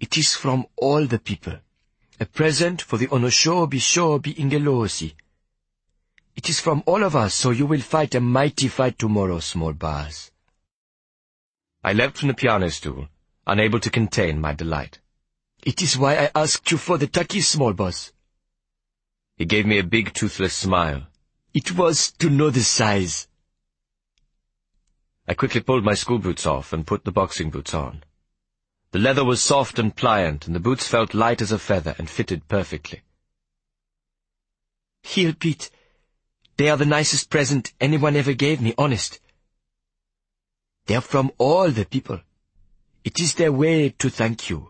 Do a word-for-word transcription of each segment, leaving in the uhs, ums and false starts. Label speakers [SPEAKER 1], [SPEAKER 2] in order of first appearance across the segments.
[SPEAKER 1] It is from all the people. A present for the Onoshobi Shobi Ingelosi. It is from all of us, so you will fight a mighty fight tomorrow, small boss. I leapt from the piano stool, unable to contain my delight. It is why I asked you for the taki, small boss. He gave me a big toothless smile. It was to know the size. I quickly pulled my school boots off and put the boxing boots on. The leather was soft and pliant, and the boots felt light as a feather and fitted perfectly. Here, Pete. They are the nicest present anyone ever gave me, honest. They are from all the people. It is their way to thank you.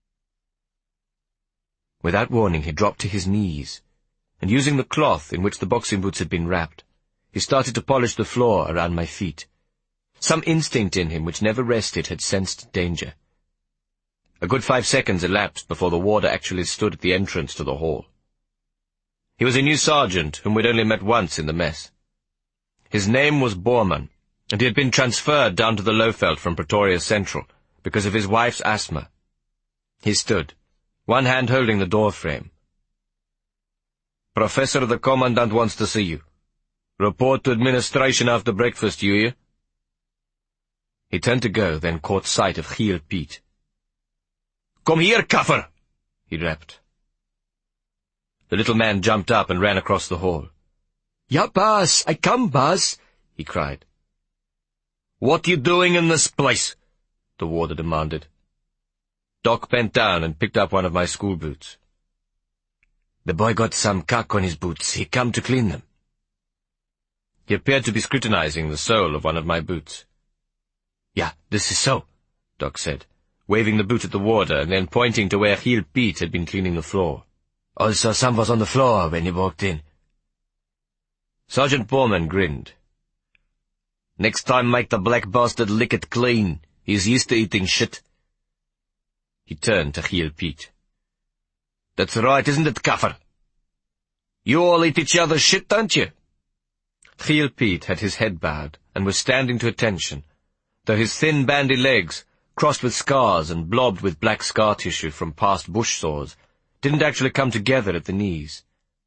[SPEAKER 1] Without warning, he dropped to his knees, and using the cloth in which the boxing boots had been wrapped, he started to polish the floor around my feet. Some instinct in him which never rested had sensed danger. A good five seconds elapsed before the warder actually stood at the entrance to the hall. He was a new sergeant whom we'd only met once in the mess. His name was Bormann, and he had been transferred down to the Lowveld from Pretoria Central because of his wife's asthma. He stood, one hand holding the door frame. "Professor, the Commandant wants to see you. Report to administration after breakfast, you hear?" He turned to go, then caught sight of Giel Piet. "Come here, Kaffer!" he rapped. The little man jumped up and ran across the hall. "Ya, boss, I come, boss," he cried. "What you doing in this place?" the warder demanded. Doc bent down and picked up one of my school boots. "The boy got some cack on his boots. He come to clean them." He appeared to be scrutinizing the sole of one of my boots. "Yeah, this is so," Doc said, waving the boot at the warder and then pointing to where Giel Piet had been cleaning the floor. "Also, some was on the floor when you walked in." Sergeant Bormann grinned. "Next time make the black bastard lick it clean. He's used to eating shit." He turned to Giel Piet. "That's right, isn't it, Kaffer? You all eat each other's shit, don't you?" Giel Piet had his head bowed and was standing to attention, though his thin bandy legs, crossed with scars and blobbed with black scar tissue from past bush sores, didn't actually come together at the knees.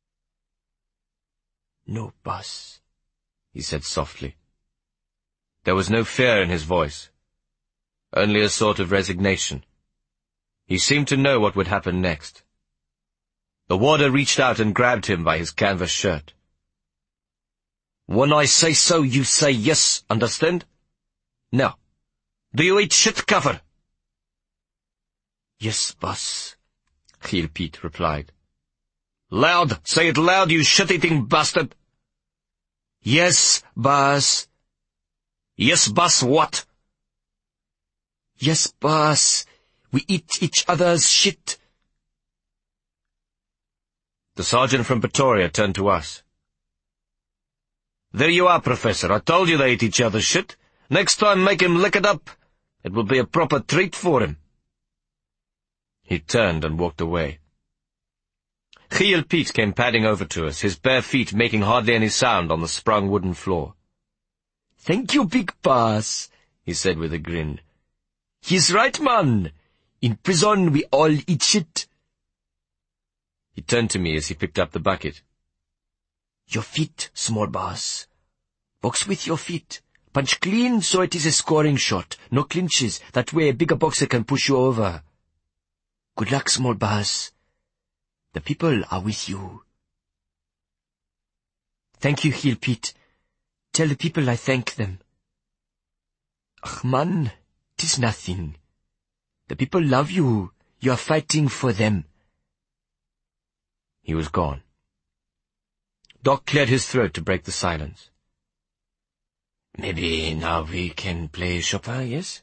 [SPEAKER 1] "No, boss," he said softly. There was no fear in his voice, only a sort of resignation. He seemed to know what would happen next. The warder reached out and grabbed him by his canvas shirt. "When I say so, you say yes, understand? Now, do you eat shit, Kaffer?" "Yes, boss," Giel Piet replied. "Loud! Say it loud, you shit-eating bastard!" "Yes, boss." "Yes, boss, what?" "Yes, boss. We eat each other's shit." The sergeant from Pretoria turned to us. "There you are, Professor. I told you they eat each other's shit. Next time make him lick it up. It will be a proper treat for him." He turned and walked away. Giel Piet came padding over to us, his bare feet making hardly any sound on the sprung wooden floor. "Thank you, big boss," he said with a grin. "He's right, man. In prison we all eat shit." He turned to me as he picked up the bucket. "Your feet, small boss. Box with your feet. Punch clean so it is a scoring shot. No clinches. That way a bigger boxer can push you over. Good luck, small boss. The people are with you." "Thank you, Giel Piet. Tell the people I thank them." "Ach, man, 'tis nothing. The people love you. You are fighting for them." He was gone. Doc cleared his throat to break the silence. "Maybe now we can play Chopin, yes?"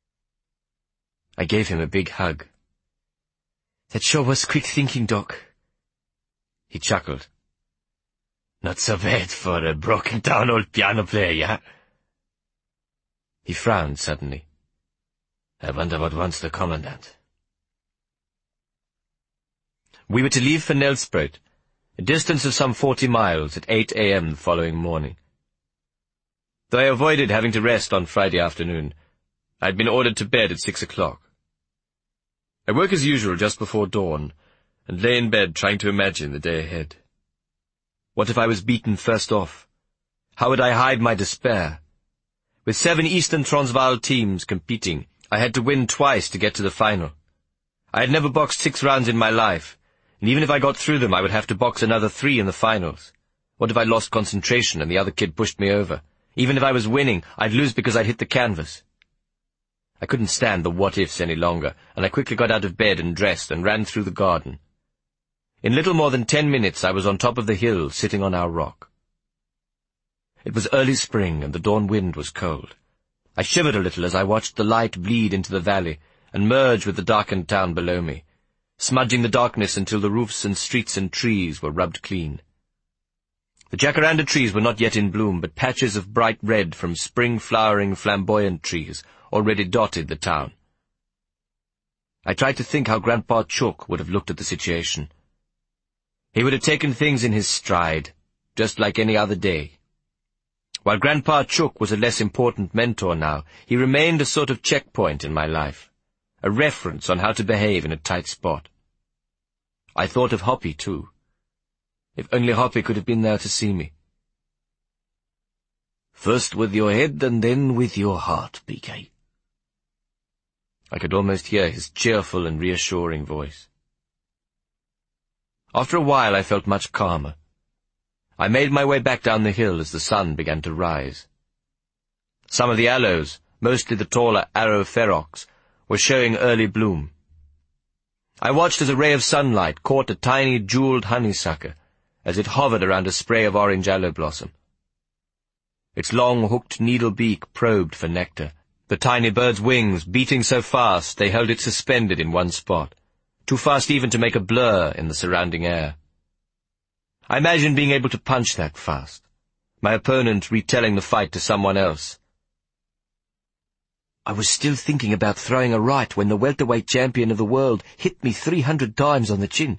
[SPEAKER 1] I gave him a big hug. "That sure was quick thinking, Doc." He chuckled. "Not so bad for a broken-down old piano player, yeah?" He frowned suddenly. "I wonder what wants the Commandant." We were to leave for Nelspruit, a distance of some forty miles, at eight a m the following morning. Though I avoided having to rest on Friday afternoon, I had been ordered to bed at six o'clock. I woke as usual just before dawn, and lay in bed trying to imagine the day ahead. What if I was beaten first off? How would I hide my despair? With seven Eastern Transvaal teams competing, I had to win twice to get to the final. I had never boxed six rounds in my life, and even if I got through them, I would have to box another three in the finals. What if I lost concentration and the other kid pushed me over? Even if I was winning, I'd lose because I'd hit the canvas. I couldn't stand the what-ifs any longer, and I quickly got out of bed and dressed and ran through the garden. In little more than ten minutes, I was on top of the hill, sitting on our rock. It was early spring, and the dawn wind was cold. I shivered a little as I watched the light bleed into the valley and merge with the darkened town below me, smudging the darkness until the roofs and streets and trees were rubbed clean. The jacaranda trees were not yet in bloom, but patches of bright red from spring-flowering flamboyant trees already dotted the town. I tried to think how Grandpa Chook would have looked at the situation. He would have taken things in his stride, just like any other day. While Grandpa Chook was a less important mentor now, he remained a sort of checkpoint in my life, a reference on how to behave in a tight spot. I thought of Hoppy, too. If only Hoppy could have been there to see me.
[SPEAKER 2] First with your head and then with your heart, P K.
[SPEAKER 1] I could almost hear his cheerful and reassuring voice. After a while I felt much calmer. I made my way back down the hill as the sun began to rise. Some of the aloes, mostly the taller arrow ferox, were showing early bloom. I watched as a ray of sunlight caught a tiny jeweled honeysucker as it hovered around a spray of orange aloe blossom. Its long hooked needle beak probed for nectar, the tiny bird's wings beating so fast they held it suspended in one spot, too fast even to make a blur in the surrounding air. I imagined being able to punch that fast, my opponent retelling the fight to someone else.
[SPEAKER 2] I was still thinking about throwing a right when the welterweight champion of the world hit me three hundred times on the chin.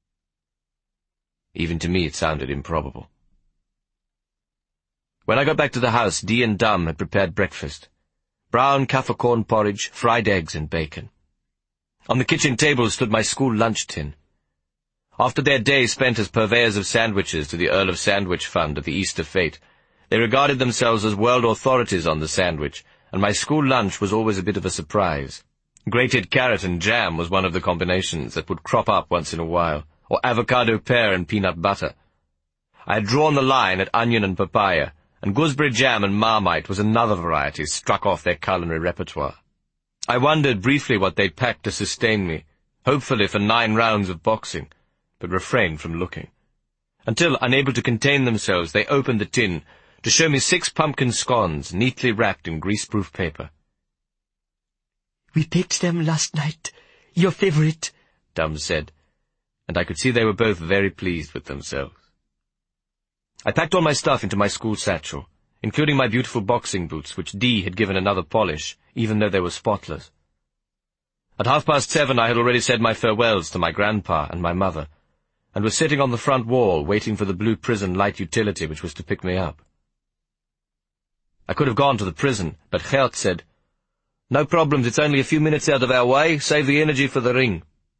[SPEAKER 1] Even to me it sounded improbable. When I got back to the house, Dee and Dum had prepared breakfast. Brown Kaffir corn porridge, fried eggs and bacon. On the kitchen table stood my school lunch tin. After their day spent as purveyors of sandwiches to the Earl of Sandwich Fund at the Easter Fete, they regarded themselves as world authorities on the sandwich, and my school lunch was always a bit of a surprise. Grated carrot and jam was one of the combinations that would crop up once in a while, or avocado pear and peanut butter. I had drawn the line at onion and papaya, and gooseberry jam and marmite was another variety struck off their culinary repertoire. I wondered briefly what they'd packed to sustain me, hopefully for nine rounds of boxing, but refrained from looking. Until, unable to contain themselves, they opened the tin to show me six pumpkin scones neatly wrapped in greaseproof paper.
[SPEAKER 2] "We picked them last night. Your favorite,"
[SPEAKER 1] Dum said, and I could see they were both very pleased with themselves. I packed all my stuff into my school satchel, including my beautiful boxing boots, which Dee had given another polish, even though they were spotless. At half past seven I had already said my farewells to my grandpa and my mother, and was sitting on the front wall waiting for the blue prison light utility which was to pick me up. I could have gone to the prison, but Gert said, "No problems, it's only a few minutes out of our way, save the energy for the ring."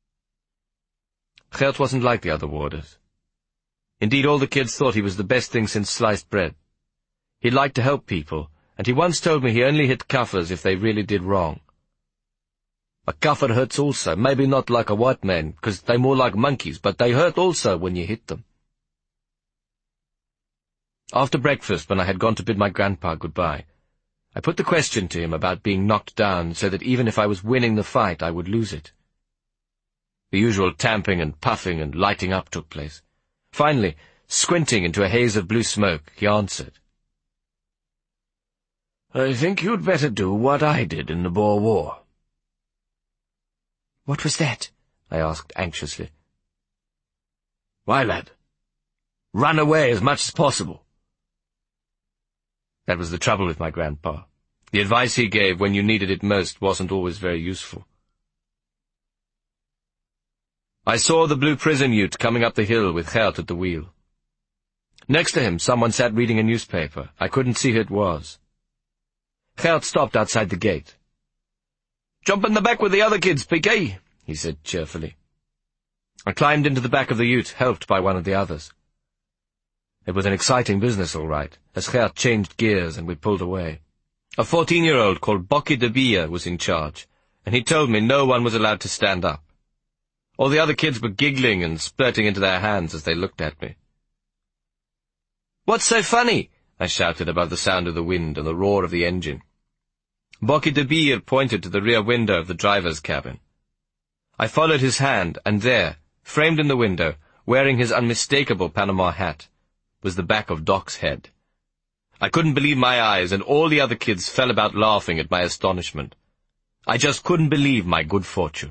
[SPEAKER 1] Gert wasn't like the other warders. Indeed, all the kids thought he was the best thing since sliced bread. He liked to help people, and he once told me he only hit Kaffers if they really did wrong. "A Kaffir hurts also, maybe not like a white man, because they're more like monkeys, but they hurt also when you hit them." After breakfast, when I had gone to bid my grandpa goodbye, I put the question to him about being knocked down so that even if I was winning the fight, I would lose it. The usual tamping and puffing and lighting up took place. Finally, squinting into a haze of blue smoke, he answered, "I think you'd better do what I did in the Boer War."
[SPEAKER 2] "What was that?" I asked anxiously.
[SPEAKER 1] "Why, lad, run away as much as possible." That was the trouble with my grandpa. The advice he gave when you needed it most wasn't always very useful. I saw the blue prison ute coming up the hill with Gert at the wheel. Next to him, someone sat reading a newspaper. I couldn't see who it was. Gert stopped outside the gate. "Jump in the back with the other kids, P K. he said cheerfully. I climbed into the back of the ute, helped by one of the others. It was an exciting business, all right, as Gert changed gears and we pulled away. A fourteen-year-old called Bokkie de Beer was in charge, and he told me no one was allowed to stand up. All the other kids were giggling and spurting into their hands as they looked at me. "What's so funny?" I shouted above the sound of the wind and the roar of the engine. Bokkie de Beer pointed to the rear window of the driver's cabin. I followed his hand, and there, framed in the window, wearing his unmistakable Panama hat, was the back of Doc's head. I couldn't believe my eyes, and all the other kids fell about laughing at my astonishment. I just couldn't believe my good fortune.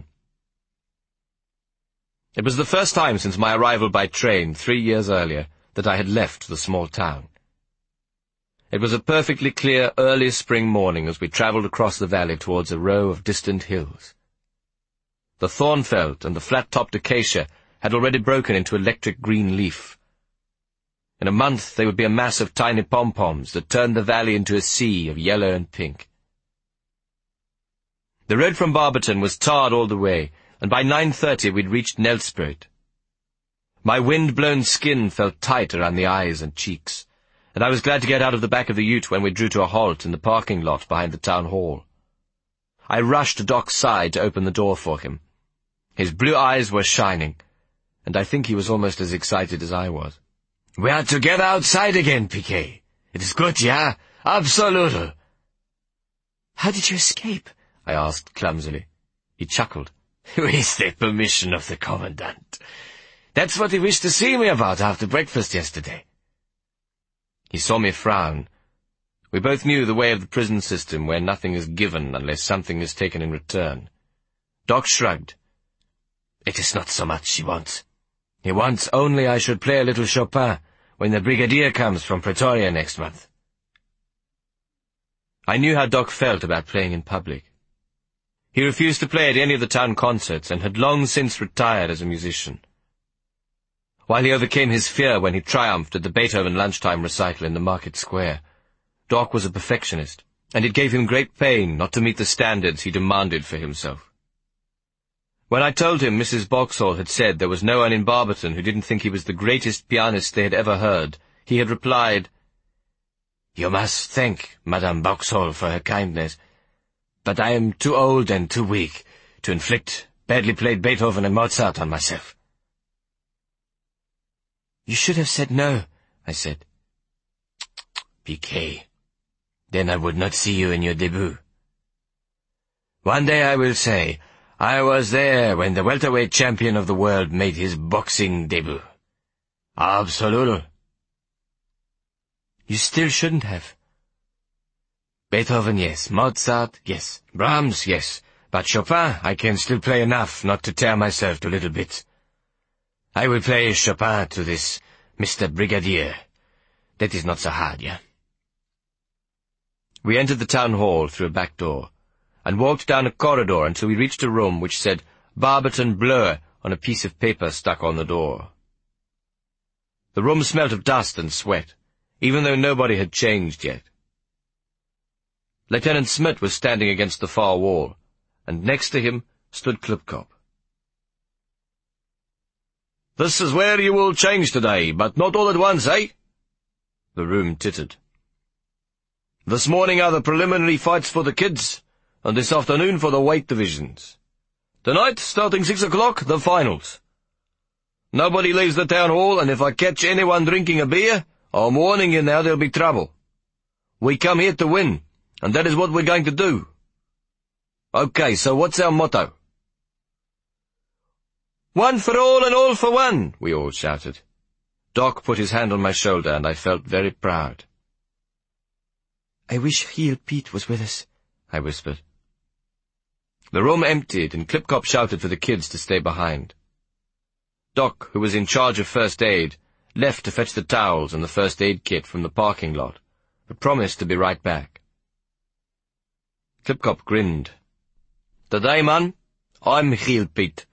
[SPEAKER 1] It was the first time since my arrival by train three years earlier that I had left the small town. It was a perfectly clear early spring morning as we travelled across the valley towards a row of distant hills. The thornfelt and the flat-topped acacia had already broken into electric green leaf. In a month they would be a mass of tiny pom-poms that turned the valley into a sea of yellow and pink. The road from Barberton was tarred all the way, and by nine thirty we'd reached Nelspruit. My wind-blown skin felt tight around the eyes and cheeks, and I was glad to get out of the back of the ute when we drew to a halt in the parking lot behind the town hall. I rushed to Doc's side to open the door for him. His blue eyes were shining, and I think he was almost as excited as I was. "We are together outside again, Piquet. It is good, yeah? Absolutely." "How did you escape?" I asked clumsily. He chuckled. "With the permission of the Commandant. That's what he wished to see me about after breakfast yesterday." He saw me frown. We both knew the way of the prison system where nothing is given unless something is taken in return. Doc shrugged. "It is not so much he wants. He wants only I should play a little Chopin when the Brigadier comes from Pretoria next month." I knew how Doc felt about playing in public. He refused to play at any of the town concerts and had long since retired as a musician. While he overcame his fear when he triumphed at the Beethoven lunchtime recital in the market square, Doc was a perfectionist, and it gave him great pain not to meet the standards he demanded for himself. When I told him Missus Boxhall had said there was no one in Barberton who didn't think he was the greatest pianist they had ever heard, he had replied, "You must thank Madame Boxhall for her kindness, but I am too old and too weak to inflict badly played Beethoven and Mozart on myself." "You should have said no," I said. "Piquet, then I would not see you in your debut. One day I will say, I was there when the welterweight champion of the world made his boxing debut. Absolutely." "You still shouldn't have." "Beethoven, yes. Mozart, yes. Brahms, yes. But Chopin, I can still play enough not to tear myself to little bits. I will play Chopin to this Mister Brigadier. That is not so hard, yeah?" We entered the town hall through a back door, and walked down a corridor until we reached a room which said Barberton Bleu on a piece of paper stuck on the door. The room smelt of dust and sweat, even though nobody had changed yet. Lieutenant Smith was standing against the far wall, and next to him stood Klipkop. "This is where you will change today, but not all at once, eh?" The room tittered. "This morning are the preliminary fights for the kids, and this afternoon for the weight divisions. Tonight, starting six o'clock, the finals. Nobody leaves the town hall, and if I catch anyone drinking a beer, I'm warning you now there'll be trouble. We come here to win, and that is what we're going to do. Okay, so what's our motto?" "One for all and all for one," we all shouted. Doc put his hand on my shoulder, and I felt very proud. "I wish Heel Piet was with us," I whispered. The room emptied, and Klipkop shouted for the kids to stay behind. Doc, who was in charge of first aid, left to fetch the towels and the first aid kit from the parking lot, but promised to be right back. Klipkop grinned. "Today, man, I'm Heel Piet."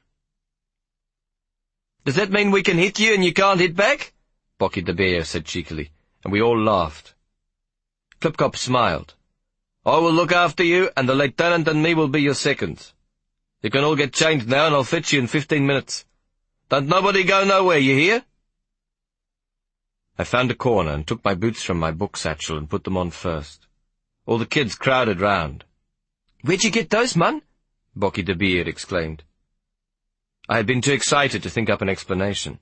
[SPEAKER 1] "Does that mean we can hit you and you can't hit back?" Bokkie de Beer said cheekily, and we all laughed. Klipkop smiled. "I will look after you, and the lieutenant and me will be your seconds. You can all get changed now and I'll fetch you in fifteen minutes. Don't nobody go nowhere, you hear? I found a corner and took my boots from my book satchel and put them on first. All the kids crowded round.
[SPEAKER 2] "Where'd you get those, man?"
[SPEAKER 1] Bokkie de Beer exclaimed. I had been too excited to think up an explanation.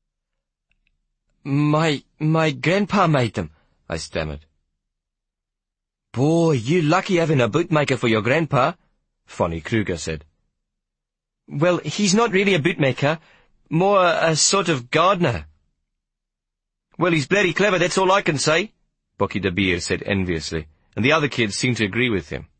[SPEAKER 2] My, my grandpa made them, I stammered. "Boy, you lucky having a bootmaker for your grandpa," Fonny Kruger said. "Well, he's not really a bootmaker, more a, a sort of gardener." "Well, he's bloody clever, that's all I can say," Bokkie de Beer said enviously, and the other kids seemed to agree with him.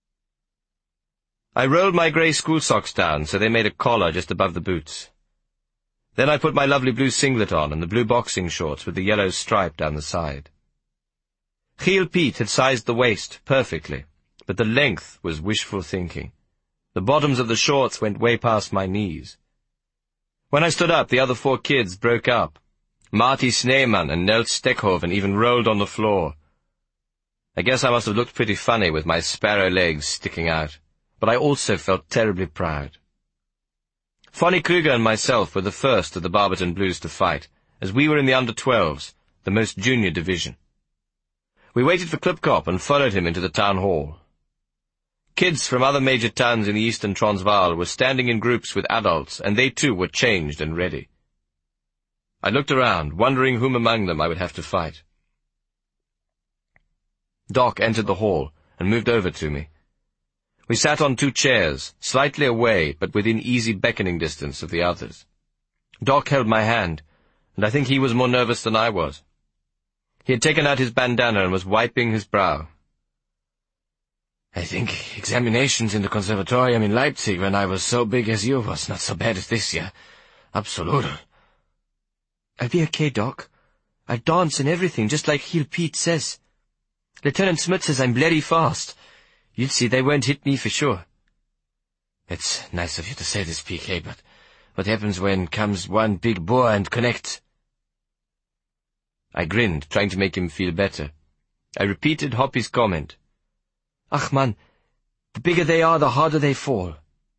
[SPEAKER 2] I rolled my grey school socks down so they made a collar just above the boots. Then I put my lovely blue singlet on and the blue boxing shorts with the yellow stripe down the side. Giel Piet had sized the waist perfectly, but the length was wishful thinking. The bottoms of the shorts went way past my knees. When I stood up, the other four kids broke up. Marty Sneeman and Nels Steckhoven even rolled on the floor. I guess I must have looked pretty funny with my sparrow legs sticking out, but I also felt terribly proud. Fonny Kruger and myself were the first of the Barberton Blues to fight, as we were in the under twelves, the most junior division. We waited for Klipkop and followed him into the town hall. Kids from other major towns in the eastern Transvaal were standing in groups with adults, and they too were changed and ready. I looked around, wondering whom among them I would have to fight. Doc entered the hall and moved over to me. We sat on two chairs, slightly away but within easy beckoning distance of the others. Doc held my hand, and I think he was more nervous than I was. He had taken out his bandana and was wiping his brow. "I think examinations in the conservatorium in Leipzig when I was so big as you was not so bad as this year. Absolutely." "I'll be okay, Doc. I'll dance and everything, just like Giel Piet says. Lieutenant Smith says I'm bloody fast. You'll see they won't hit me for sure." "It's nice of you to say this, P K, but what happens when comes one big boar and connects?"
[SPEAKER 1] I grinned, trying to make him feel better. I repeated Hoppy's comment.
[SPEAKER 2] "Ach man, the bigger they are, the harder they fall."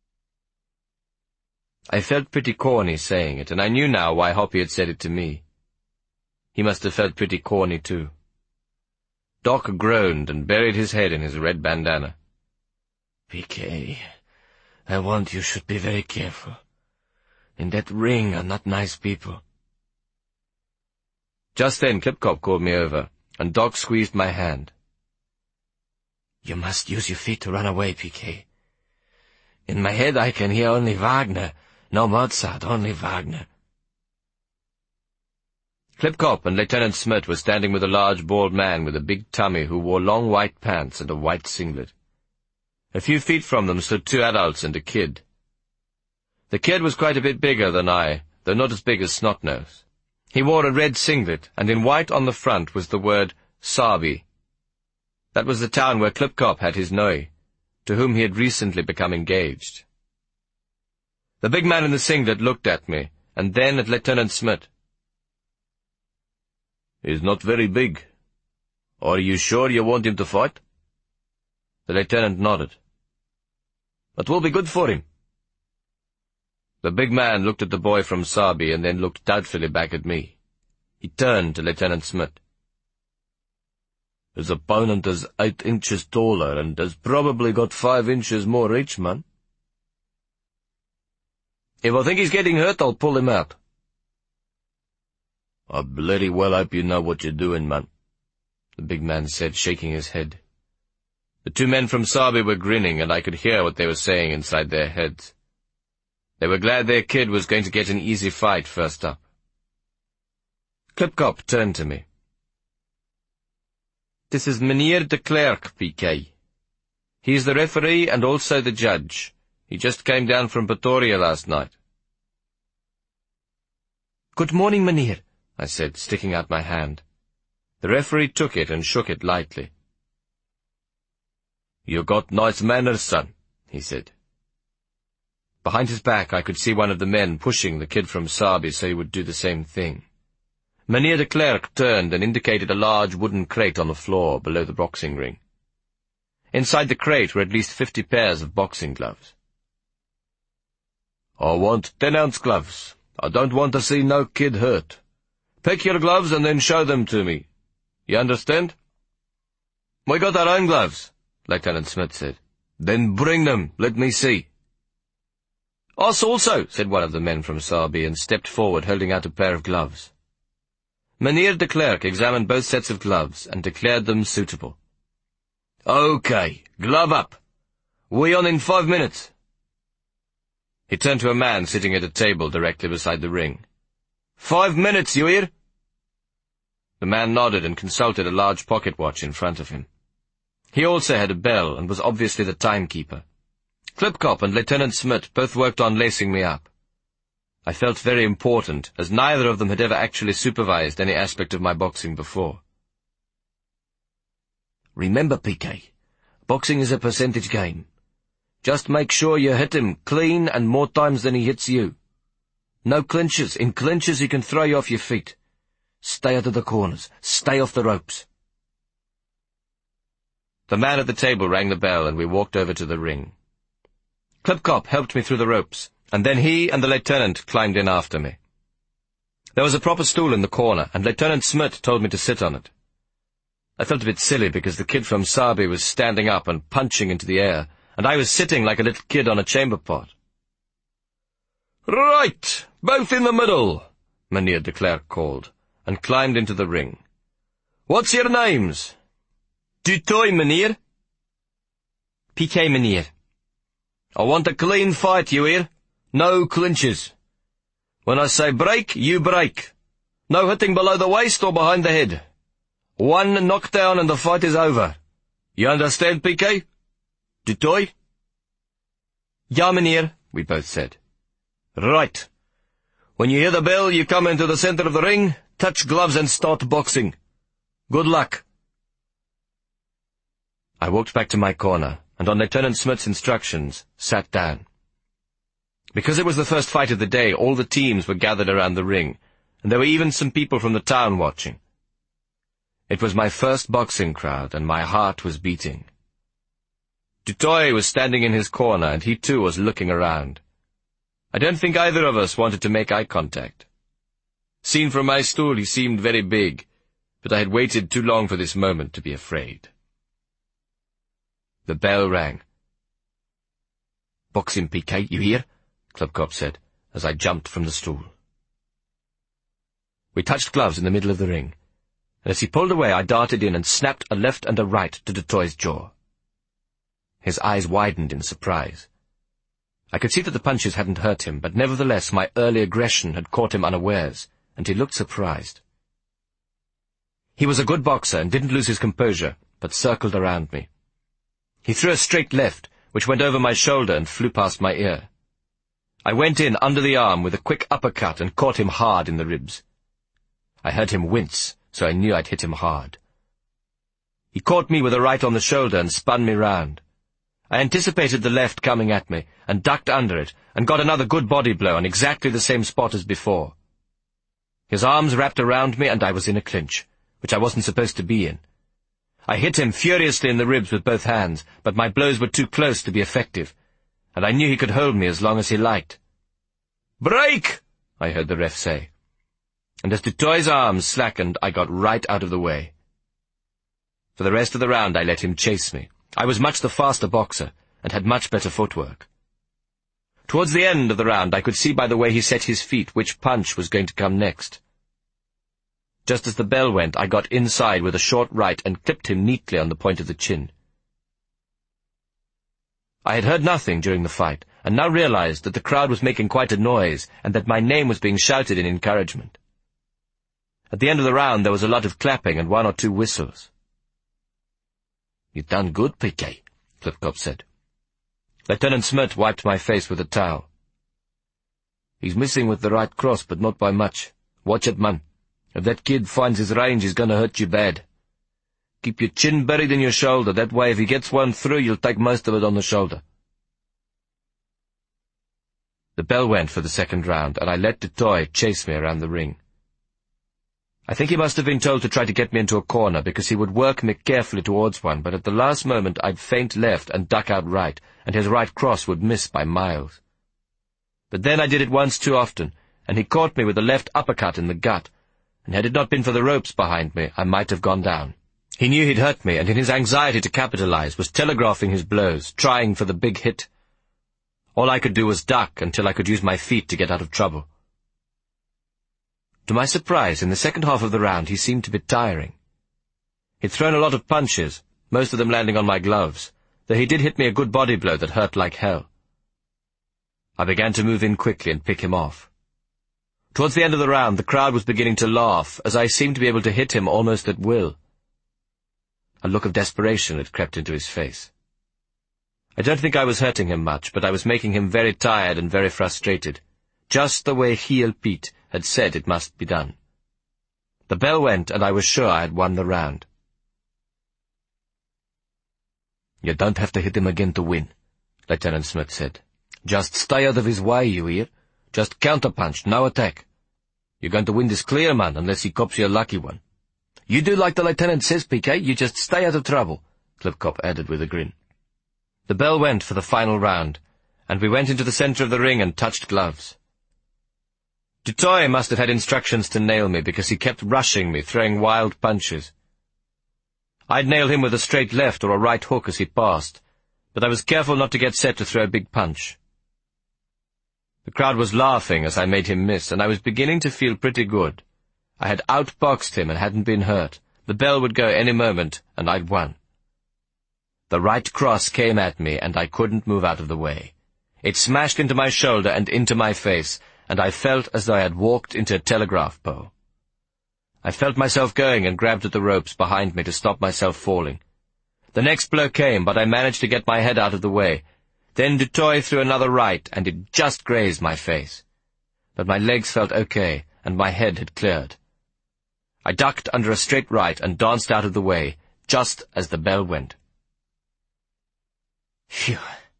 [SPEAKER 1] I felt pretty corny saying it, and I knew now why Hoppy had said it to me. He must have felt pretty corny too. Doc groaned and buried his head in his red bandana.
[SPEAKER 2] "P K, I want you should be very careful. In that ring are not nice people."
[SPEAKER 1] Just then Klipkop called me over, and Doc squeezed my hand.
[SPEAKER 2] "You must use your feet to run away, P K. In my head I can hear only Wagner. No Mozart, only Wagner."
[SPEAKER 1] Klipkop and Lieutenant Smith were standing with a large bald man with a big tummy who wore long white pants and a white singlet. A few feet from them stood two adults and a kid. The kid was quite a bit bigger than I, though not as big as Snotnose. He wore a red singlet, and in white on the front was the word Sabi. That was the town where Klipkop had his Noi, to whom he had recently become engaged. The big man in the singlet looked at me, and then at Lieutenant Smith. "He's not very big. Are you sure you want him to fight?" The lieutenant nodded. "It will be good for him." The big man looked at the boy from Sabi and then looked doubtfully back at me. He turned to Lieutenant Smith. "His opponent is eight inches taller and has probably got five inches more reach, man. If I think he's getting hurt, I'll pull him out." "I bloody well hope you know what you're doing, man," the big man said, shaking his head. The two men from Sabi were grinning, and I could hear what they were saying inside their heads. They were glad their kid was going to get an easy fight first up. Klipkop turned to me. "This is Meneer de Klerk, P K. He's the referee and also the judge. He just came down from Pretoria last night."
[SPEAKER 2] "Good morning, Meneer,"
[SPEAKER 1] I said, sticking out my hand. The referee took it and shook it lightly. "You got nice manners, son," he said. Behind his back I could see one of the men pushing the kid from Sabi so he would do the same thing. Meneer de Klerk turned and indicated a large wooden crate on the floor below the boxing ring. Inside the crate were at least fifty pairs of boxing gloves. I want ten-ounce gloves. I don't want to see no kid hurt. Pick your gloves and then show them to me. You understand? We got our own gloves, Lieutenant Smith said. Then bring them, let me see. Us also, said one of the men from Sarby, and stepped forward holding out a pair of gloves. Mynheer de Klerk examined both sets of gloves and declared them suitable. Okay, glove up. We on in five minutes. He turned to a man sitting at a table directly beside the ring. Five minutes, you hear? The man nodded and consulted a large pocket watch in front of him. He also had a bell and was obviously the timekeeper. Klipkop and Lieutenant Smith both worked on lacing me up. I felt very important, as neither of them had ever actually supervised any aspect of my boxing before. Remember, P K, boxing is a percentage game. Just make sure you hit him clean and more times than he hits you. No clinches. In clinches he can throw you off your feet. Stay out of the corners. Stay off the ropes. The man at the table rang the bell and we walked over to the ring. Klipkop helped me through the ropes, and then he and the lieutenant climbed in after me. There was a proper stool in the corner, and Lieutenant Smith told me to sit on it. I felt a bit silly because the kid from Sarby was standing up and punching into the air, and I was sitting like a little kid on a chamber pot. Right, both in the middle, Mynheer de Klerk called, and climbed into the ring. What's your names? Du Toit, Mynheer. P K, Mynheer. I want a clean fight, you hear? No clinches. When I say break, you break. No hitting below the waist or behind the head. One knockdown and the fight is over. You understand, P K? Du Toit? Ja, Mynheer, we both said. Right. When you hear the bell, you come into the center of the ring, touch gloves and start boxing. Good luck. I walked back to my corner, and on Lieutenant Smith's instructions, sat down. Because it was the first fight of the day, all the teams were gathered around the ring, and there were even some people from the town watching. It was my first boxing crowd, and my heart was beating. Du Toit was standing in his corner, and he too was looking around. I don't think either of us wanted to make eye contact. Seen from my stool, he seemed very big, but I had waited too long for this moment to be afraid. The bell rang. Boxing, P K, you hear? Klipkop said, as I jumped from the stool. We touched gloves in the middle of the ring, and as he pulled away, I darted in and snapped a left and a right to Du Toit's jaw. His eyes widened in surprise. I could see that the punches hadn't hurt him, but nevertheless my early aggression had caught him unawares, and he looked surprised. He was a good boxer and didn't lose his composure, but circled around me. He threw a straight left, which went over my shoulder and flew past my ear. I went in under the arm with a quick uppercut and caught him hard in the ribs. I heard him wince, so I knew I'd hit him hard. He caught me with a right on the shoulder and spun me round. I anticipated the left coming at me, and ducked under it, and got another good body blow on exactly the same spot as before. His arms wrapped around me, and I was in a clinch, which I wasn't supposed to be in. I hit him furiously in the ribs with both hands, but my blows were too close to be effective, and I knew he could hold me as long as he liked. Break! I heard the ref say. And as Du Toit's arms slackened, I got right out of the way. For the rest of the round, I let him chase me. I was much the faster boxer, and had much better footwork. Towards the end of the round, I could see by the way he set his feet which punch was going to come next. Just as the bell went, I got inside with a short right and clipped him neatly on the point of the chin. I had heard nothing during the fight, and now realized that the crowd was making quite a noise, and that my name was being shouted in encouragement. At the end of the round, there was a lot of clapping and one or two whistles. "You done good, P K," Klipkop said. Lieutenant Smith wiped my face with a towel. "He's missing with the right cross, but not by much. Watch it, man. If that kid finds his range, he's gonna hurt you bad. Keep your chin buried in your shoulder. That way, if he gets one through, you'll take most of it on the shoulder." The bell went for the second round, and I let Du Toit chase me around the ring. I think he must have been told to try to get me into a corner, because he would work me carefully towards one, but at the last moment I'd feint left and duck out right, and his right cross would miss by miles.
[SPEAKER 2] But then I did it once too often, and he caught me with a left uppercut in the gut, and had it not been for the ropes behind me, I might have gone down. He knew he'd hurt me, and in his anxiety to capitalize, was telegraphing his blows, trying for the big hit. All I could do was duck until I could use my feet to get out of trouble. To my surprise, in the second half of the round, he seemed a bit tiring. He'd thrown a lot of punches, most of them landing on my gloves, though he did hit me a good body blow that hurt like hell. I began to move in quickly and pick him off. Towards the end of the round, the crowd was beginning to laugh, as I seemed to be able to hit him almost at will. A look of desperation had crept into his face. I don't think I was hurting him much, but I was making him very tired and very frustrated, just the way Heel Pete had said it must be done. The bell went, and I was sure I had won the round. "You don't have to hit him again to win," Lieutenant Smith said. "Just stay out of his way, you hear? Just counterpunch, no attack. You're going to win this clear, man, unless he cops you a lucky one." "You do like the lieutenant says, P K, you just stay out of trouble," Klipkop added with a grin. The bell went for the final round, and we went into the center of the ring and touched gloves. Dutoy must have had instructions to nail me, because he kept rushing me, throwing wild punches. I'd nail him with a straight left or a right hook as he passed, but I was careful not to get set to throw a big punch. The crowd was laughing as I made him miss, and I was beginning to feel pretty good. I had outboxed him and hadn't been hurt. The bell would go any moment, and I'd won. The right cross came at me, and I couldn't move out of the way. It smashed into my shoulder and into my face, and I felt as though I had walked into a telegraph pole. I felt myself going and grabbed at the ropes behind me to stop myself falling. The next blow came, but I managed to get my head out of the way. Then Dutoy threw another right, and it just grazed my face. But my legs felt okay, and my head had cleared. I ducked under a straight right and danced out of the way, just as the bell went. Phew.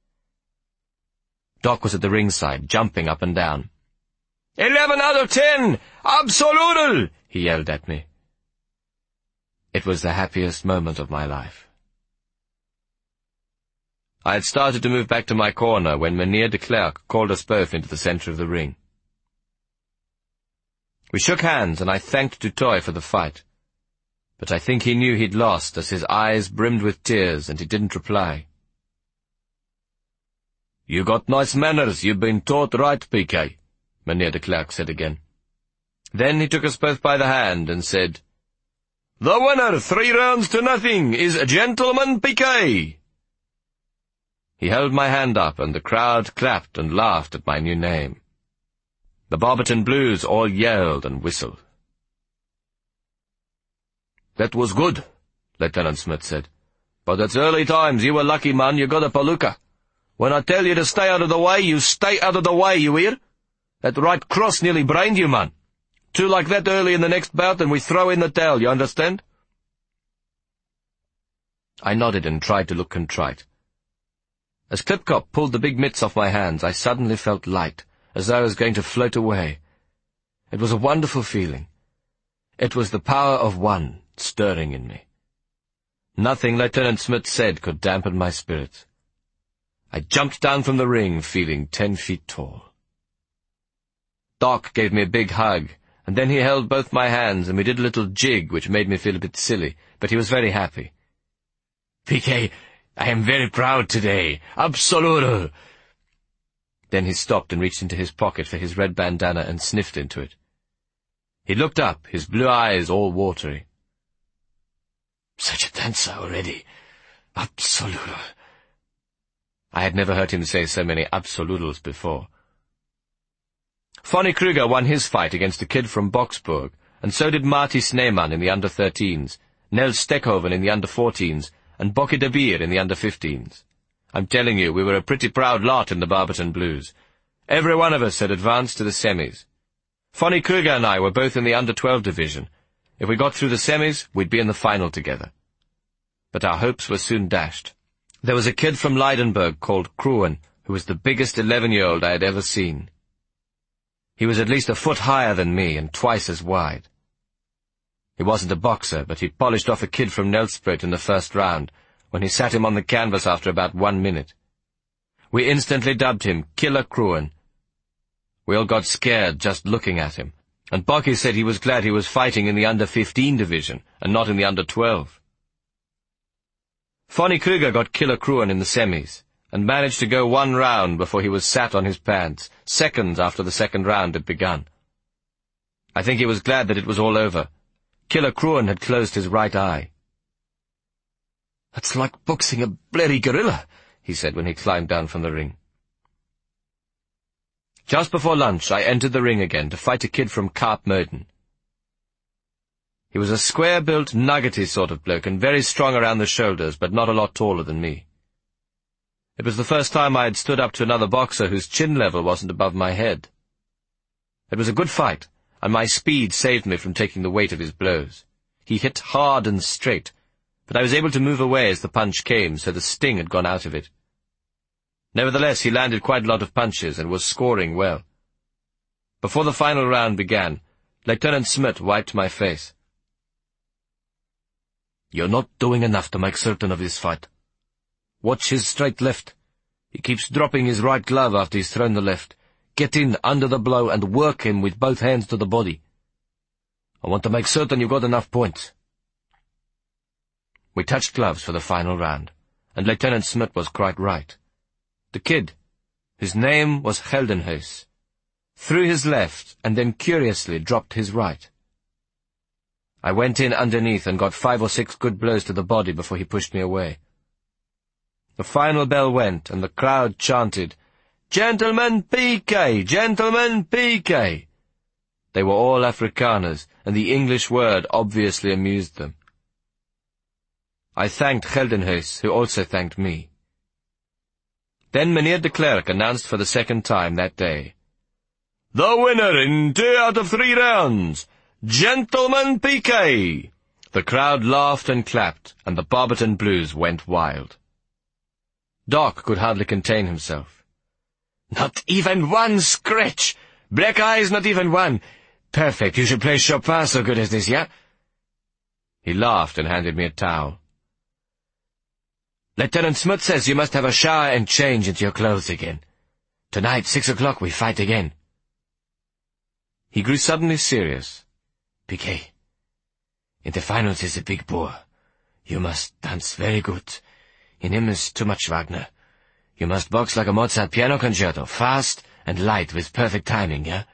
[SPEAKER 2] Doc was at the ringside, jumping up and down. Eleven out of ten! Absolutal! He yelled at me. It was the happiest moment of my life. I had started to move back to my corner when Mynheer de Klerk called us both into the center of the ring. We shook hands, and I thanked Dutoy for the fight. But I think he knew he'd lost, as his eyes brimmed with tears, and he didn't reply. "You got nice manners, you've been taught right, P K," Mynheer de Klerk said again. Then he took us both by the hand and said, "The winner, three rounds to nothing, is Gentleman P K." He held my hand up, and the crowd clapped and laughed at my new name. The Barberton Blues all yelled and whistled. "That was good," Lieutenant Smith said. "But it's early times. You were lucky, man. You got a palooka. When I tell you to stay out of the way, you stay out of the way, you hear? That right cross nearly brained you, man. Two like that early in the next bout, and we throw in the towel, you understand?" I nodded and tried to look contrite. As Klipkop pulled the big mitts off my hands, I suddenly felt light, as though I was going to float away. It was a wonderful feeling. It was the power of one stirring in me. Nothing Lieutenant Smith said could dampen my spirits. I jumped down from the ring, feeling ten feet tall. Doc gave me a big hug, and then he held both my hands, and we did a little jig, which made me feel a bit silly, but he was very happy. "P K, I am very proud today. Absoluto!" Then he stopped and reached into his pocket for his red bandana and sniffed into it. He looked up, his blue eyes all watery. "Such a dancer already. Absoluto." I had never heard him say so many absolutals before. Fonny Kruger won his fight against a kid from Boksburg, and so did Marty Sneeman in the under thirteens, Nels Steckhoven in the under fourteens, and Bokke de Beer in the under fifteens. I'm telling you, we were a pretty proud lot in the Barberton Blues. Every one of us had advanced to the semis. Fonny Kruger and I were both in the under twelve division. If we got through the semis, we'd be in the final together. But our hopes were soon dashed. There was a kid from Leidenburg called Kruan, who was the biggest eleven-year-old I had ever seen. He was at least a foot higher than me and twice as wide. He wasn't a boxer, but he polished off a kid from Nelspruit in the first round, when he sat him on the canvas after about one minute. We instantly dubbed him Killer Kruan. We all got scared just looking at him, and Bocky said he was glad he was fighting in the under fifteen division and not in the under twelve. Fonny Kruger got Killer Kruan in the semis, and managed to go one round before he was sat on his pants, seconds after the second round had begun. I think he was glad that it was all over. Killer Kruan had closed his right eye. "It's like boxing a bloody gorilla," he said when he climbed down from the ring. Just before lunch, I entered the ring again to fight a kid from Kaapmoeden. He was a square-built, nuggety sort of bloke and very strong around the shoulders, but not a lot taller than me. It was the first time I had stood up to another boxer whose chin level wasn't above my head. It was a good fight, and my speed saved me from taking the weight of his blows. He hit hard and straight, but I was able to move away as the punch came, so the sting had gone out of it. Nevertheless, he landed quite a lot of punches and was scoring well. Before the final round began, Lieutenant Smith wiped my face. "You're not doing enough to make certain of this fight. Watch his straight left. He keeps dropping his right glove after he's thrown the left. Get in under the blow and work him with both hands to the body. I want to make certain you've got enough points." We touched gloves for the final round, and Lieutenant Smith was quite right. The kid, whose name was Geldenhuis, threw his left and then curiously dropped his right. I went in underneath and got five or six good blows to the body before he pushed me away. The final bell went, and the crowd chanted, "Gentlemen P K! Gentlemen P K!" They were all Afrikaners, and the English word obviously amused them. I thanked Geldenhuis, who also thanked me. Then Meneer de Klerk announced for the second time that day, "The winner in two out of three rounds, Gentleman P K!" The crowd laughed and clapped, and the Barberton Blues went wild. Doc could hardly contain himself. "Not even one scratch! Black eyes, not even one! Perfect, you should play Chopin so good as this, yeah?" He laughed and handed me a towel. "Lieutenant Smith says you must have a shower and change into your clothes again. Tonight, six o'clock, we fight again." He grew suddenly serious. "P K, in the finals is a big boar. You must dance very good. In him is too much Wagner. You must box like a Mozart piano concerto, fast and light with perfect timing, yeah?"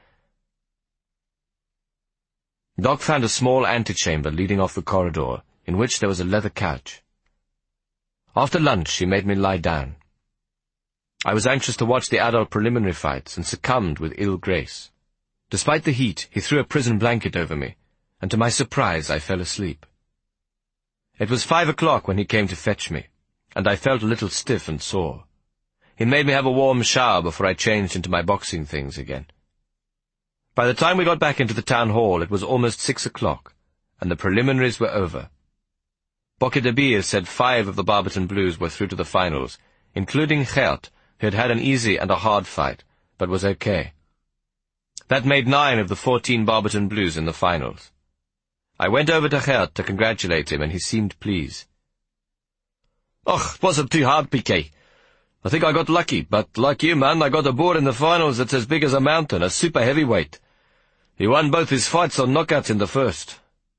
[SPEAKER 2] Doc found a small antechamber leading off the corridor, in which there was a leather couch. After lunch, he made me lie down. I was anxious to watch the adult preliminary fights and succumbed with ill grace. Despite the heat, he threw a prison blanket over me, and to my surprise I fell asleep. It was five o'clock when he came to fetch me, and I felt a little stiff and sore. He made me have a warm shower before I changed into my boxing things again. By the time we got back into the town hall, it was almost six o'clock, and the preliminaries were over. Bokke de Beer said five of the Barberton Blues were through to the finals, including Gert, who had had an easy and a hard fight, but was okay. That made nine of the fourteen Barberton Blues in the finals. I went over to Gert to congratulate him, and he seemed pleased. "Och, it wasn't too hard, P K. I think I got lucky, but like you, man, I got a boar in the finals that's as big as a mountain, a super heavyweight. He won both his fights on knockouts in the first."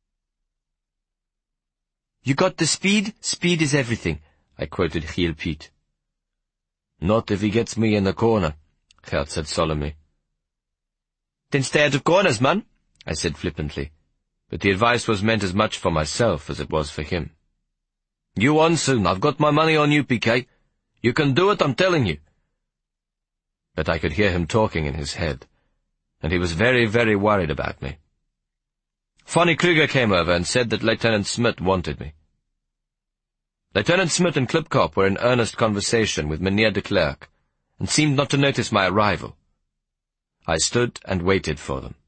[SPEAKER 2] "You got the speed? Speed is everything," I quoted Giel Piet. "Not if he gets me in the corner," Gert said solemnly. "Then stay out of corners, man," I said flippantly, but the advice was meant as much for myself as it was for him. "You won soon. I've got my money on you, P K. You can do it, I'm telling you." But I could hear him talking in his head, and he was very, very worried about me. Fonny Kruger came over and said that Lieutenant Smith wanted me. Lieutenant Smith and Klipkop were in earnest conversation with Meneer de Klerk, and seemed not to notice my arrival. I stood and waited for them.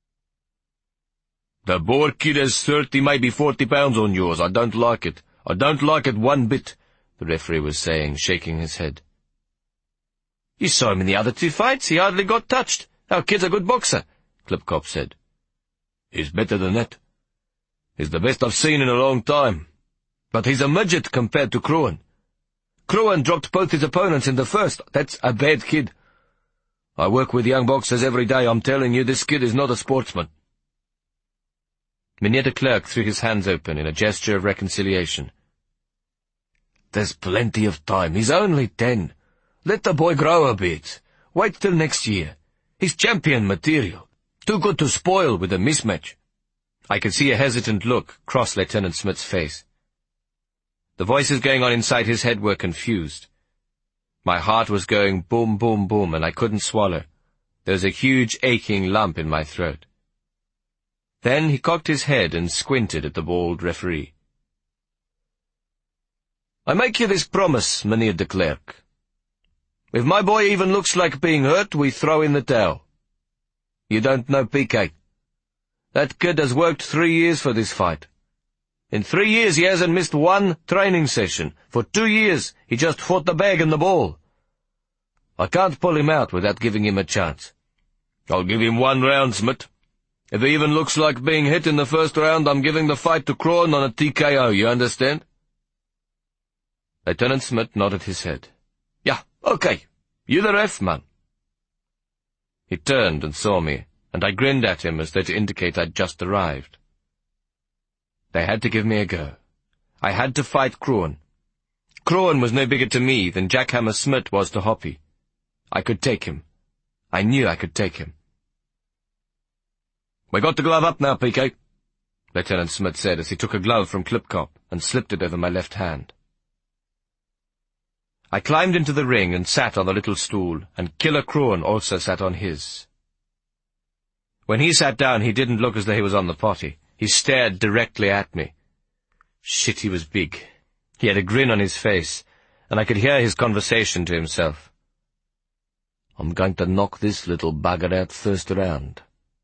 [SPEAKER 2] "The Boer kid has thirty, maybe forty pounds on yours. I don't like it. I don't like it one bit," the referee was saying, shaking his head. "You saw him in the other two fights. He hardly got touched. Our kid's a good boxer," Klipkop said. "He's better than that. He's the best I've seen in a long time. But he's a midget compared to Kruan. Kruan dropped both his opponents in the first. That's a bad kid.
[SPEAKER 1] I work with young boxers every day. I'm telling you, this kid is not a sportsman. Meneer de Klerk threw his hands open in a gesture of reconciliation. There's plenty of time. He's only ten. Let the boy grow a bit. Wait till next year. He's champion material. Too good to spoil with a mismatch. I could see a hesitant look cross Lieutenant Smith's face. The voices going on inside his head were confused. My heart was going boom, boom, boom, and I couldn't swallow. There was a huge aching lump in my throat. Then he cocked his head and squinted at the bald referee. I make you this promise, Meneer de Klerk. If my boy even looks like being hurt, we throw in the towel. You don't know P K. That kid has worked three years for this fight. In three years he hasn't missed one training session. For two years he just fought the bag and the ball. I can't pull him out without giving him a chance. I'll give him one round, Smith. If he even looks like being hit in the first round, I'm giving the fight to Krohn on a T K O, you understand? Lieutenant Smith nodded his head. Yeah, okay. You the ref, man. He turned and saw me, and I grinned at him as though to indicate I'd just arrived. They had to give me a go. I had to fight Krohn. Krohn was no bigger to me than Jackhammer Smith was to Hoppy. I could take him. I knew I could take him. We got the glove up now, P K, Lieutenant Smith said as he took a glove from Klipkop and slipped it over my left hand. I climbed into the ring and sat on the little stool, and Killer Krohn also sat on his. When he sat down, he didn't look as though he was on the potty. He stared directly at me. Shit, he was big. He had a grin on his face, and I could hear his conversation to himself. I'm going to knock this little bugger out first round.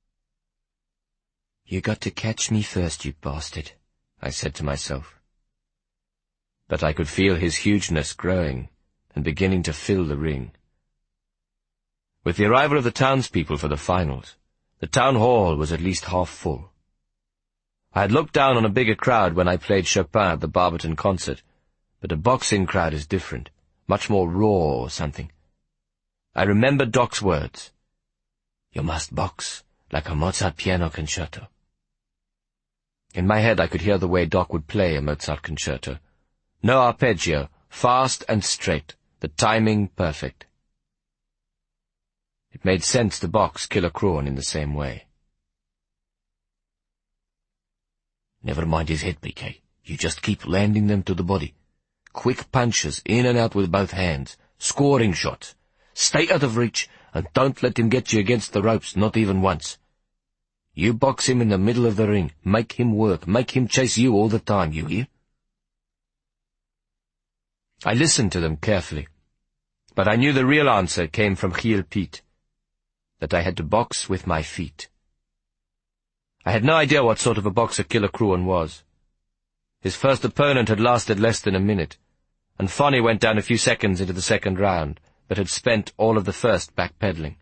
[SPEAKER 1] You got to catch me first, you bastard, I said to myself. But I could feel his hugeness growing and beginning to fill the ring. With the arrival of the townspeople for the finals, the town hall was at least half full. I had looked down on a bigger crowd when I played Chopin at the Barberton concert, but a boxing crowd is different, much more raw or something. I remembered Doc's words. You must box like a Mozart piano concerto. In my head I could hear the way Doc would play a Mozart concerto. No arpeggio, fast and straight, the timing perfect. It made sense to box Killer Krohn in the same way. Never mind his head, P K. You just keep landing them to the body. Quick punches, in and out with both hands. Scoring shots. Stay out of reach, and don't let him get you against the ropes, not even once. You box him in the middle of the ring. Make him work. Make him chase you all the time, you hear? I listened to them carefully, but I knew the real answer came from Giel Piet, that I had to box with my feet. I had no idea what sort of a boxer Killer Krohn was. His first opponent had lasted less than a minute, and Fonny went down a few seconds into the second round, but had spent all of the first backpedaling.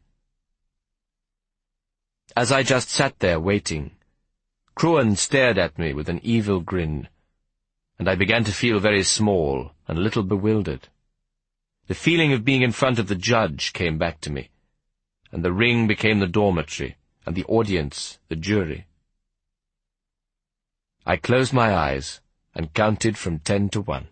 [SPEAKER 1] As I just sat there waiting, Krohn stared at me with an evil grin, and I began to feel very small and a little bewildered. The feeling of being in front of the judge came back to me, and the ring became the dormitory, and the audience the jury. I closed my eyes and counted from ten to one.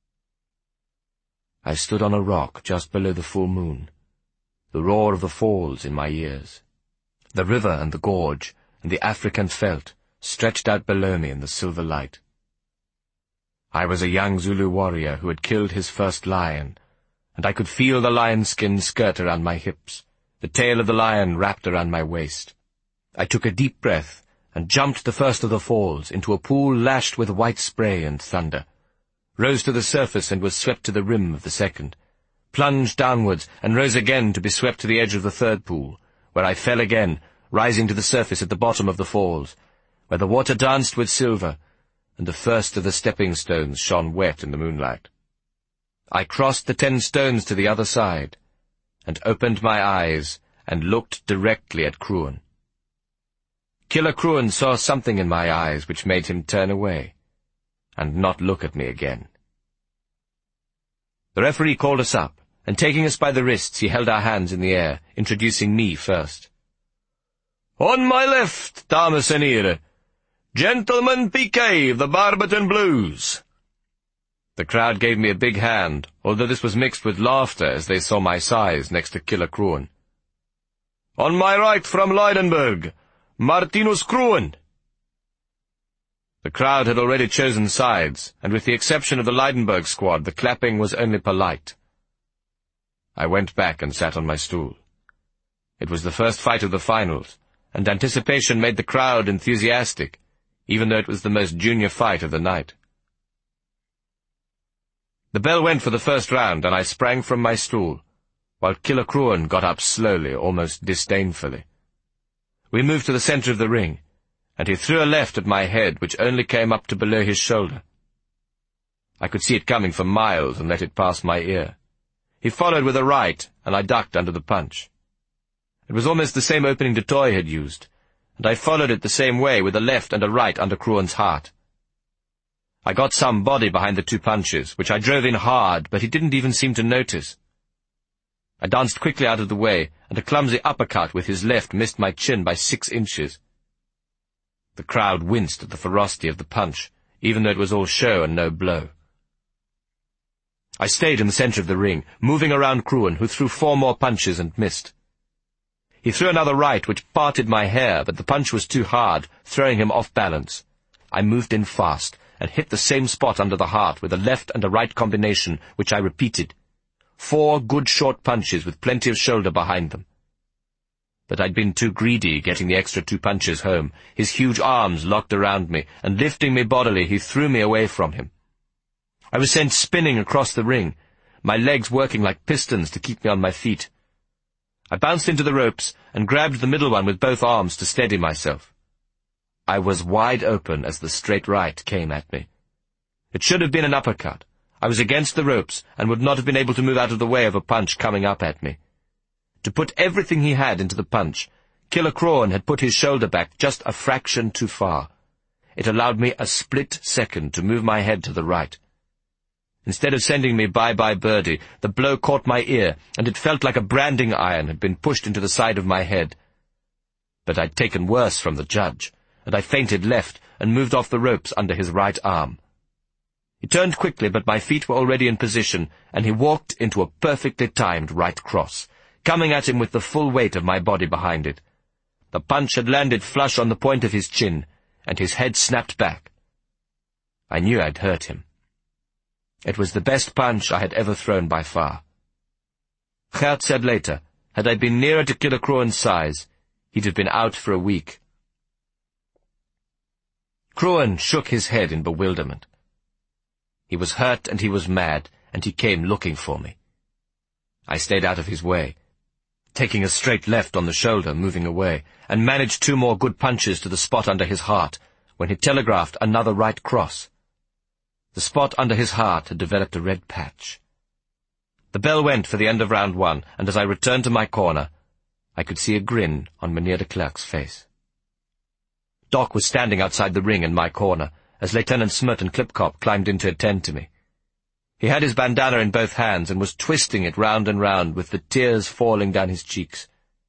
[SPEAKER 1] I stood on a rock just below the full moon, the roar of the falls in my ears. The river and the gorge and the African veldt stretched out below me in the silver light. I was a young Zulu warrior who had killed his first lion, and I could feel the lion-skin skirt around my hips, the tail of the lion wrapped around my waist. I took a deep breath and jumped the first of the falls into a pool lashed with white spray and thunder, rose to the surface and was swept to the rim of the second, plunged downwards and rose again to be swept to the edge of the third pool, where I fell again, rising to the surface at the bottom of the falls, where the water danced with silver, and the first of the stepping stones shone wet in the moonlight. I crossed the ten stones to the other side, and opened my eyes and looked directly at Krohn. Killer Krohn saw something in my eyes which made him turn away, and not look at me again. The referee called us up,
[SPEAKER 2] and taking us by the wrists, he held our hands in the air, introducing me first. "On my left, dames en heren, Gentleman Piquet of the Barberton Blues." The crowd gave me a big hand, although this was mixed with laughter as they saw my size next to Killer Cruan. "On my right, from Leidenburg, Martinus Cruan." The crowd had already chosen sides, and with the exception of the Leidenburg squad, the clapping was only polite. I went back and sat on my stool. It was the first fight of the finals, and anticipation made the crowd enthusiastic, even though it was the most junior fight of the night. The bell went for the first round, and I sprang from my stool, while Killer Cruan got up slowly, almost disdainfully. We moved to the center of the ring, and he threw a left at my head, which only came up to below his shoulder. I could see it coming for miles and let it pass my ear. He followed with a right, and I ducked under the punch. It was almost the same opening Du Toit had used, and I followed it the same way with a left and a right under Cruan's heart. I got some body behind the two punches, which I drove in hard, but he didn't even seem to notice. I danced quickly out of the way, and a clumsy uppercut with his left missed my chin by six inches. The crowd winced at the ferocity of the punch, even though it was all show and no blow. I stayed in the center of the ring, moving around Cruan, who threw four more punches and missed. He threw another right, which parted my hair, but the punch was too hard, throwing him off balance. I moved in fast, and hit the same spot under the heart with a left and a right combination, which I repeated. Four good short punches with plenty of shoulder behind them. But I'd been too greedy getting the extra two punches home. His huge arms locked around me, and lifting me bodily, he threw me away from him. I was sent spinning across the ring, my legs working like pistons to keep me on my feet. I bounced into the ropes and grabbed the middle one with both arms to steady myself. I was wide open as the straight right came at me. It should have been an uppercut. I was against the ropes and would not have been able to move out of the way of a punch coming up at me. To put everything he had into the punch, Killer Cruan had put his shoulder back just a fraction too far. It allowed me a split second to move my head to the right. Instead of sending me bye-bye birdie, the blow caught my ear, and it felt like a branding iron had been pushed into the side of my head. But I'd taken worse from the judge, and I feinted left and moved off the ropes under his right arm. He turned quickly, but my feet were already in position, and he walked into a perfectly timed right cross, coming at him with the full weight of my body behind it. The punch had landed flush on the point of his chin, and his head snapped back. I knew I'd hurt him. It was the best punch I had ever thrown by far. Gert said later, had I been nearer to Killer Cruan's size, he'd have been out for a week. Cruan shook his head in bewilderment. He was hurt and he was mad, and he came looking for me. I stayed out of his way, taking a straight left on the shoulder, moving away, and managed two more good punches to the spot under his heart, when he telegraphed another right cross. The spot under his heart had developed a red patch. The bell went for the end of round one, and as I returned to my corner, I could see a grin on Mynheer de Klerk's face. Doc was standing outside the ring in my corner, as Lieutenant Smit and Klipkop climbed in to attend to me. He had his bandana in both hands and was twisting it round and round with the tears falling down his cheeks.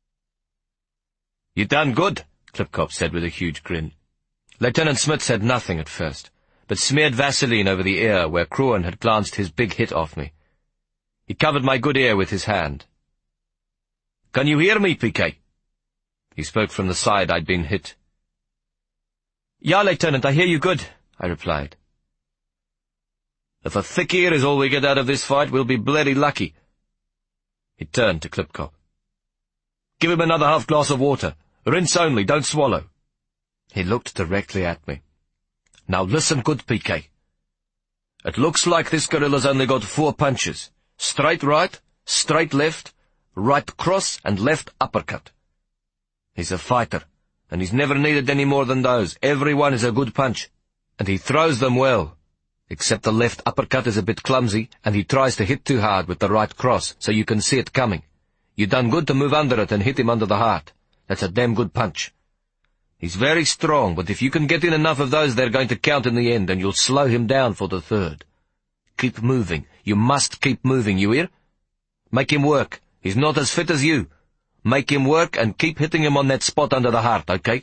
[SPEAKER 2] "You done good," Klipkop said with a huge grin. Lieutenant Smit said nothing at first, but smeared Vaseline over the ear where Cruan had glanced his big hit off me. He covered my good ear with his hand. "Can you hear me, Piquet?" He spoke from the side I'd been hit. "Yeah, Lieutenant, I hear you good," I replied. "If a thick ear is all we get out of this fight, we'll be bloody lucky." He turned to Klipkop. "Give him another half glass of water. Rinse only, don't swallow." He looked directly at me. "Now listen good, Piquet. It looks like this gorilla's only got four punches. Straight right, straight left, right cross, and left uppercut. He's a fighter, and he's never needed any more than those. Every one is a good punch, and he throws them well. Except the left uppercut is a bit clumsy, and he tries to hit too hard with the right cross, so you can see it coming. You done good to move under it and hit him under the heart. That's a damn good punch. He's very strong, but if you can get in enough of those, they're going to count in the end, and you'll slow him down for the third. Keep moving. You must keep moving, you hear?
[SPEAKER 1] Make him work. He's not as fit as you. Make him work and keep hitting him on that spot under the heart, okay?"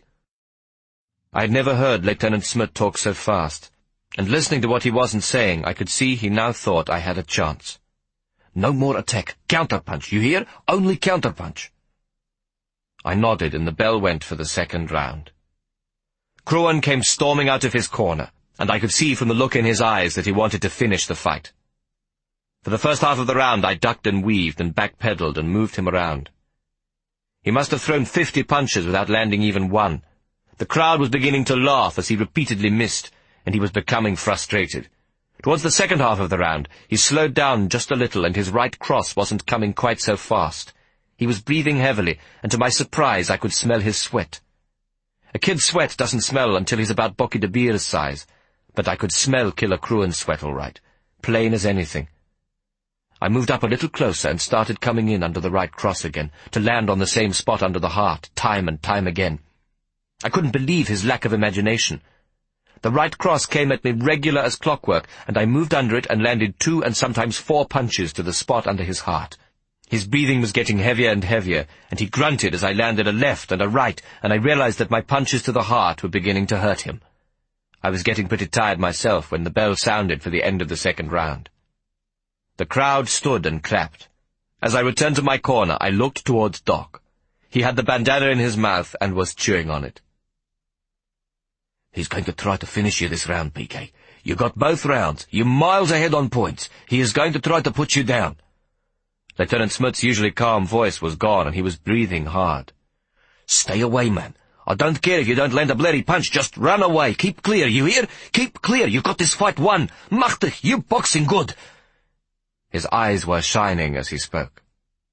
[SPEAKER 1] I had never heard Lieutenant Smith talk so fast, and listening to what he wasn't saying, I could see he now thought I had a chance. "No more attack. Counterpunch, you hear? Only counterpunch." I nodded, and the bell went for the second round. Cruan came storming out of his corner, and I could see from the look in his eyes that he wanted to finish the fight. For the first half of the round I ducked and weaved and backpedaled and moved him around. He must have thrown fifty punches without landing even one. The crowd was beginning to laugh as he repeatedly missed, and he was becoming frustrated. Towards the second half of the round, he slowed down just a little, and his right cross wasn't coming quite so fast. He was breathing heavily, and to my surprise I could smell his sweat. A kid's sweat doesn't smell until he's about Boki de Beer's size, but I could smell Killer Cruan's sweat all right, plain as anything. I moved up a little closer and started coming in under the right cross again, to land on the same spot under the heart, time and time again. I couldn't believe his lack of imagination. The right cross came at me regular as clockwork, and I moved under it and landed two and sometimes four punches to the spot under his heart. His breathing was getting heavier and heavier, and he grunted as I landed a left and a right, and I realized that my punches to the heart were beginning to hurt him. I was getting pretty tired myself when the bell sounded for the end of the second round. The crowd stood and clapped. As I returned to my corner, I looked towards Doc. He had the bandana in his mouth and was chewing on it. "He's going to try to finish you this round, P K. You got both rounds. You're miles ahead on points. He is going to try to put you down." Lieutenant Smith's usually calm voice was gone, and he was breathing hard. "Stay away, man. I don't care if you don't land a bloody punch. Just run away. Keep clear, you hear? Keep clear. You've got this fight won. Machtig, you boxing good." His eyes were shining as he spoke.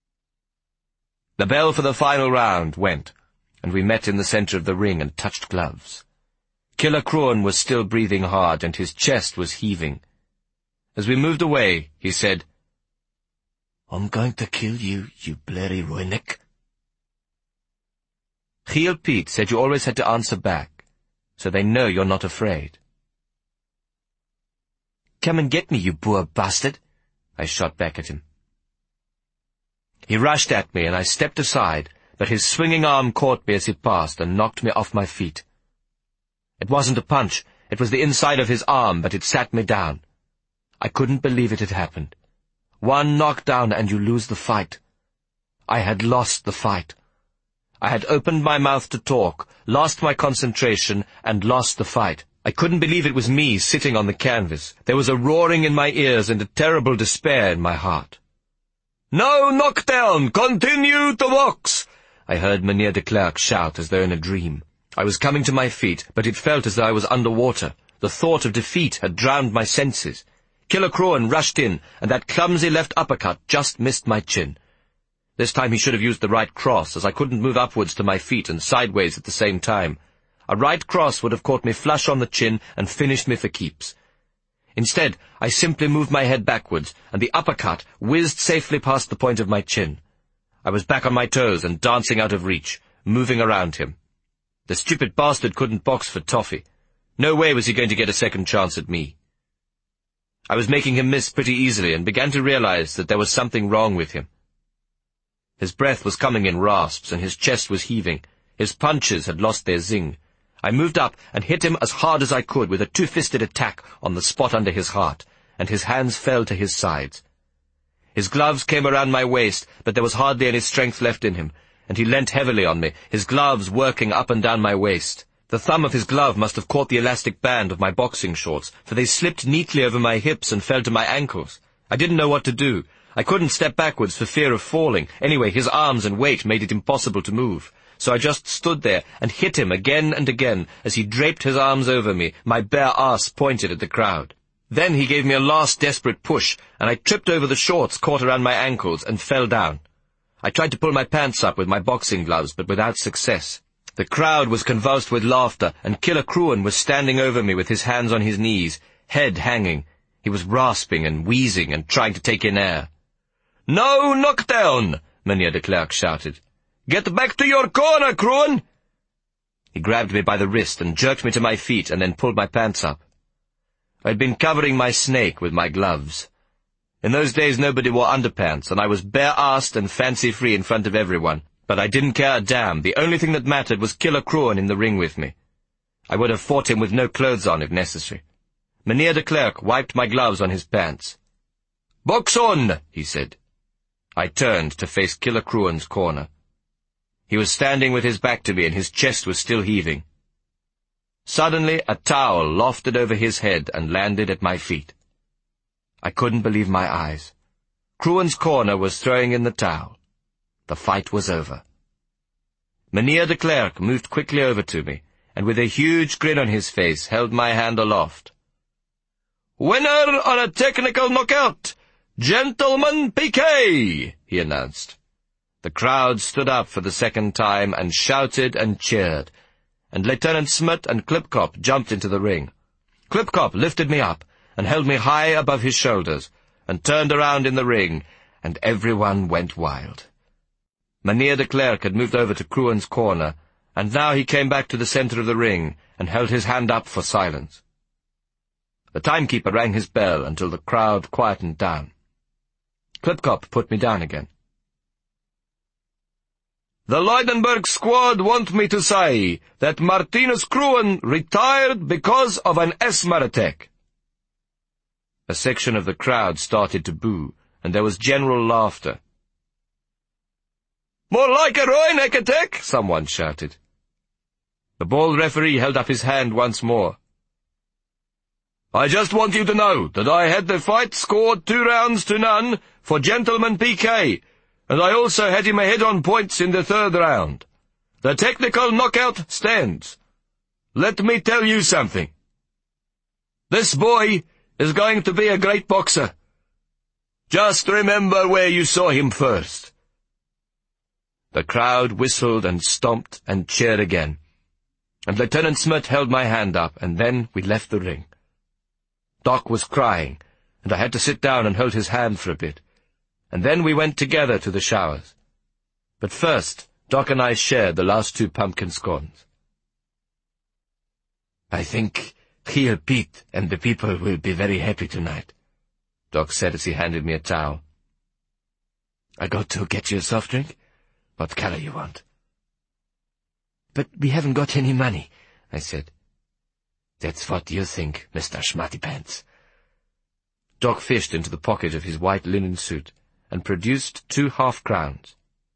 [SPEAKER 1] The bell for the final round went, and we met in the center of the ring and touched gloves. Killer Cruan was still breathing hard, and his chest was heaving. As we moved away, he said, "I'm going to kill you, you bloody Roynick." Giel Piet said you always had to answer back, so they know you're not afraid. "Come and get me, you poor bastard," I shot back at him. He rushed at me, and I stepped aside, but his swinging arm caught me as he passed and knocked me off my feet. It wasn't a punch, it was the inside of his arm, but it sat me down. I couldn't believe it had happened. One knockdown and you lose the fight. I had lost the fight. I had opened my mouth to talk, lost my concentration, and lost the fight. I couldn't believe it was me sitting on the canvas. There was a roaring in my ears and a terrible despair in my heart. "No knockdown! Continue to box!" I heard Meneer de Klerk shout as though in a dream. I was coming to my feet, but it felt as though I was underwater. The thought of defeat had drowned my senses. Killer Cruan rushed in, and that clumsy left uppercut just missed my chin. This time he should have used the right cross, as I couldn't move upwards to my feet and sideways at the same time. A right cross would have caught me flush on the chin and finished me for keeps. Instead, I simply moved my head backwards, and the uppercut whizzed safely past the point of my chin. I was back on my toes and dancing out of reach, moving around him. The stupid bastard couldn't box for toffee. No way was he going to get a second chance at me. I was making him miss pretty easily and began to realize that there was something wrong with him. His breath was coming in rasps and his chest was heaving. His punches had lost their zing. I moved up and hit him as hard as I could with a two-fisted attack on the spot under his heart, and his hands fell to his sides. His gloves came around my waist, but there was hardly any strength left in him, and he leant heavily on me, his gloves working up and down my waist. The thumb of his glove must have caught the elastic band of my boxing shorts, for they slipped neatly over my hips and fell to my ankles. I didn't know what to do. I couldn't step backwards for fear of falling. Anyway, his arms and weight made it impossible to move. So I just stood there and hit him again and again as he draped his arms over me, my bare ass pointed at the crowd. Then he gave me a last desperate push, and I tripped over the shorts caught around my ankles and fell down. I tried to pull my pants up with my boxing gloves, but without success. The crowd was convulsed with laughter, and Killer Cruan was standing over me with his hands on his knees, head hanging. He was rasping and wheezing and trying to take in air. "No knockdown!" Meneer de Klerk shouted. "Get back to your corner, Cruan!" He grabbed me by the wrist and jerked me to my feet and then pulled my pants up. I had been covering my snake with my gloves.
[SPEAKER 2] In those days nobody wore underpants, and I was bare-assed and fancy-free in front of everyone. But I didn't care a damn. The only thing that mattered was Killer Cruan in the ring with me. I would have fought him with no clothes on if necessary. Mynheer de Klerk wiped my gloves on his pants. "Box on," he said. I turned to face Killer Cruan's corner. He was standing with his back to me, and his chest was still heaving. Suddenly, a towel lofted over his head and landed at my feet. I couldn't believe my eyes. Cruan's corner was throwing in the towel. The fight was over. Mynheer de Klerk moved quickly over to me, and with a huge grin on his face, held my hand aloft. "Winner on a technical knockout, Gentleman P K," he announced. The crowd stood up for the second time and shouted and cheered, and Lieutenant Smit and Klipkop jumped into the ring. Klipkop lifted me up and held me high above his shoulders, and turned around in the ring, and everyone went wild. Mynheer de Klerk had moved over to Cruan's corner, and now he came back to the center of the ring and held his hand up for silence. The timekeeper rang his bell until the crowd quietened down. Klipkop put me down again. "The Leudenberg squad want me to say that Martinus Cruan retired because of an asthma attack." A section of the crowd started to boo, and there was general laughter. "More like a Roinek attack," someone shouted. The bald referee held up his hand once more. "I just want you to know that I had the fight scored two rounds to none for Gentleman P K, and I also had him ahead on points in the third round. The technical knockout stands. Let me tell you something. This boy is going to be a great boxer. Just remember where you saw him first." The crowd whistled and stomped and cheered again, and Lieutenant Smit held my hand up, and then we left the ring. Doc was crying, and I had to sit down and hold his hand for a bit, and then we went together to the showers. But first, Doc and I shared the last two pumpkin scones. "I think Giel Piet and the people will be very happy tonight," Doc said as he handed me a towel. "I go to get you a soft drink? What color you want?" "But we haven't got any money," I said. "That's what you think, Mister Schmattypants." Doc fished into the pocket of his white linen suit and produced two half-crowns.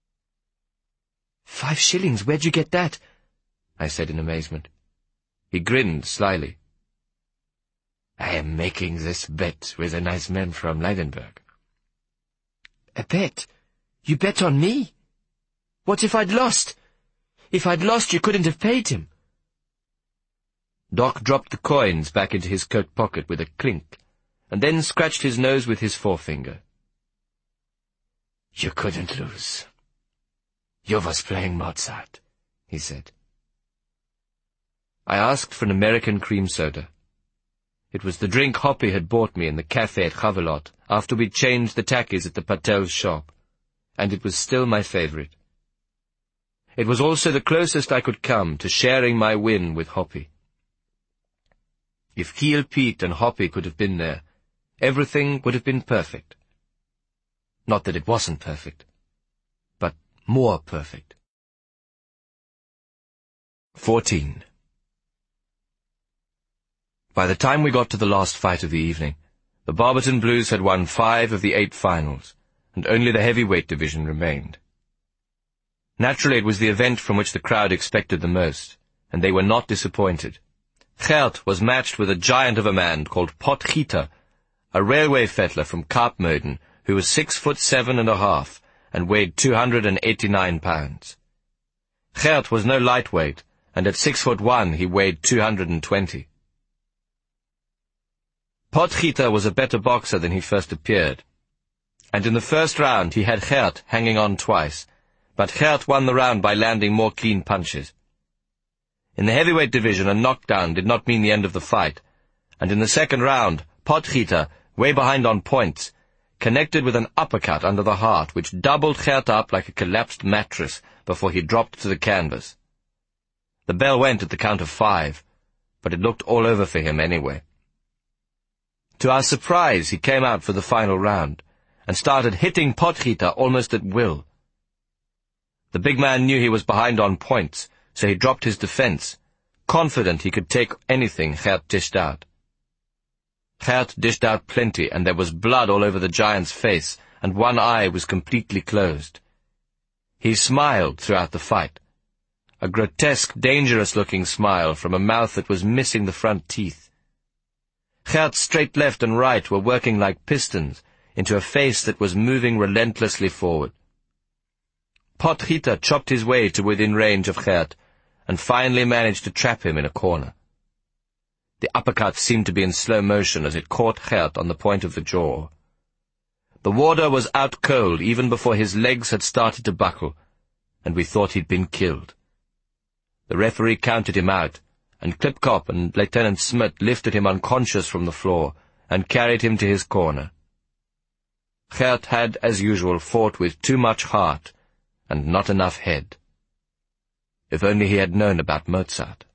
[SPEAKER 2] "Five shillings, where'd you get that?" I said in amazement. He grinned slyly. "I am making this bet with a nice man from Leidenberg." "A bet? You bet on me? What if I'd lost? If I'd lost, you couldn't have paid him." Doc dropped the coins back into his coat pocket with a clink, and then scratched his nose with his forefinger. "You couldn't lose. You was playing Mozart," he said. I asked for an American cream soda. It was the drink Hoppy had bought me in the cafe at Chavelot after we'd changed the tackies at the Patel's shop, and it was still my favorite. It was also the closest I could come to sharing my win with Hoppy. If Giel Piet and Hoppy could have been there, everything would have been perfect. Not that it wasn't perfect, but more perfect. Fourteen. By the time we got to the last fight of the evening, the Barberton Blues had won five of the eight finals, and only the heavyweight division remained. Naturally, it was the event from which the crowd expected the most, and they were not disappointed. Gert was matched with a giant of a man called Potgieter, a railway fettler from Kaapmoeden, who was six foot seven and a half and weighed two hundred and eighty-nine pounds. Gert was no lightweight, and at six foot one he weighed two hundred and twenty. Potgieter was a better boxer than he first appeared, and in the first round he had Gert hanging on twice, but Gert won the round by landing more clean punches. In the heavyweight division, a knockdown did not mean the end of the fight, and in the second round, Potgieter, way behind on points, connected with an uppercut under the heart which doubled Gert up like a collapsed mattress before he dropped to the canvas. The bell went at the count of five, but it looked all over for him anyway. To our surprise, he came out for the final round, and started hitting Potgieter almost at will. The big man knew he was behind on points, so he dropped his defence, confident he could take anything Gert dished out. Gert dished out plenty, and there was blood all over the giant's face, and one eye was completely closed. He smiled throughout the fight, a grotesque, dangerous-looking smile from a mouth that was missing the front teeth. Gert's straight left and right were working like pistons into a face that was moving relentlessly forward. Potgieter chopped his way to within range of Gert, and finally managed to trap him in a corner. The uppercut seemed to be in slow motion as it caught Gert on the point of the jaw. The warder was out cold even before his legs had started to buckle, and we thought he'd been killed. The referee counted him out, and Klipkop and Lieutenant Smit lifted him unconscious from the floor and carried him to his corner. Gert had, as usual, fought with too much heart and not enough head. If only he had known about Mozart.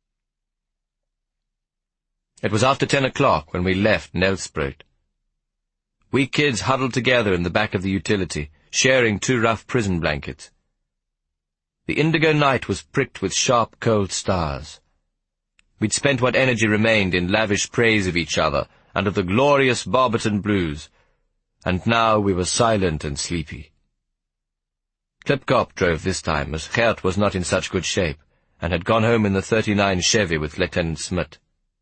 [SPEAKER 2] It was after ten o'clock when we left Nelspruit. We kids huddled together in the back of the utility, sharing two rough prison blankets. The indigo night was pricked with sharp, cold stars. We'd spent what energy remained in lavish praise of each other and of the glorious Barberton blues, and now we were silent and sleepy. Klipkop drove this time, as Gert was not in such good shape, and had gone home in the thirty-nine Chevy with Lieutenant Smit.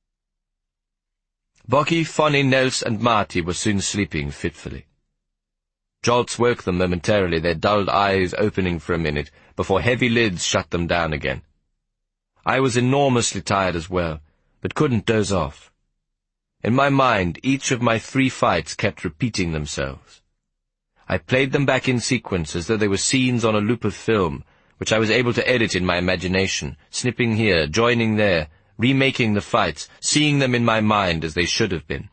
[SPEAKER 2] Bokkie, Fonny, Nels, and Marty were soon sleeping fitfully. Jolts woke them momentarily, their dulled eyes opening for a minute, before heavy lids shut them down again. I was enormously tired as well, but couldn't doze off. In my mind, each of my three fights kept repeating themselves. I played them back in sequence as though they were scenes on a loop of film, which I was able to edit in my imagination, snipping here, joining there, remaking the fights, seeing them in my mind as they should have been.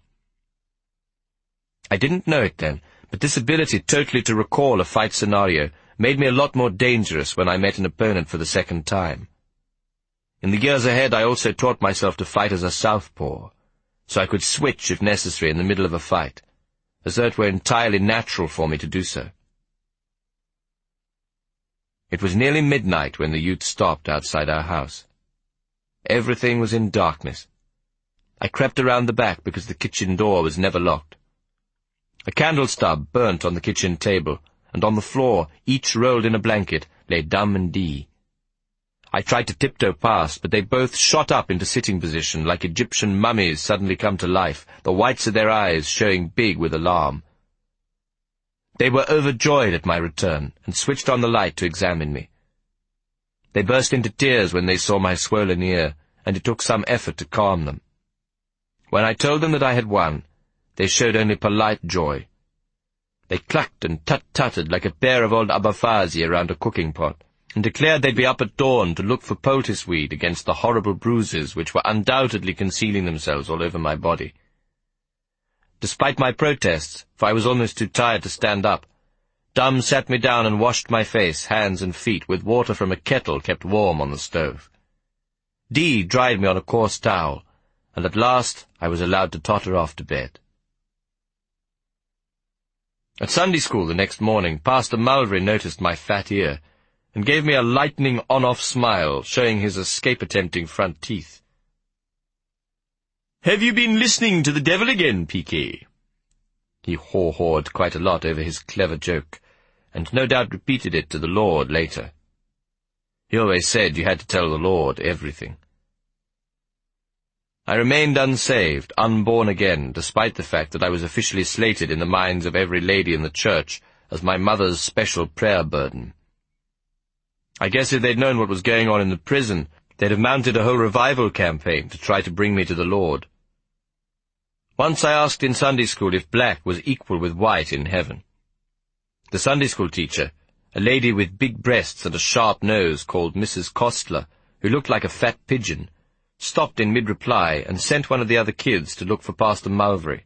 [SPEAKER 2] I didn't know it then, but this ability totally to recall a fight scenario made me a lot more dangerous when I met an opponent for the second time. In the years ahead, I also taught myself to fight as a southpaw, so I could switch if necessary in the middle of a fight, as though it were entirely natural for me to do so. It was nearly midnight when the ute stopped outside our house. Everything was in darkness. I crept around the back because the kitchen door was never locked. A candle stub burnt on the kitchen table, and on the floor, each rolled in a blanket, lay Dum and Dee. I tried to tiptoe past, but they both shot up into sitting position like Egyptian mummies suddenly come to life, the whites of their eyes showing big with alarm. They were overjoyed at my return, and switched on the light to examine me. They burst into tears when they saw my swollen ear, and it took some effort to calm them. When I told them that I had won, they showed only polite joy. They clucked and tut-tutted like a pair of old Abafazi around a cooking pot, and declared they'd be up at dawn to look for poulticeweed against the horrible bruises which were undoubtedly concealing themselves all over my body. Despite my protests, for I was almost too tired to stand up, Dum sat me down and washed my face, hands and feet with water from a kettle kept warm on the stove. Dee dried me on a coarse towel, and at last I was allowed to totter off to bed. At Sunday school the next morning, Pastor Mulvey noticed my fat ear, and gave me a lightning on-off smile, showing his escape-attempting front teeth. "Have you been listening to the devil again, P K? He haw-hawed quite a lot over his clever joke, and no doubt repeated it to the Lord later. He always said you had to tell the Lord everything. I remained unsaved, unborn again, despite the fact that I was officially slated in the minds of every lady in the church as my mother's special prayer burden. I guess if they'd known what was going on in the prison, they'd have mounted a whole revival campaign to try to bring me to the Lord. Once I asked in Sunday school if black was equal with white in heaven. The Sunday school teacher, a lady with big breasts and a sharp nose called Missus Kostler, who looked like a fat pigeon, stopped in mid-reply and sent one of the other kids to look for Pastor Mulvey.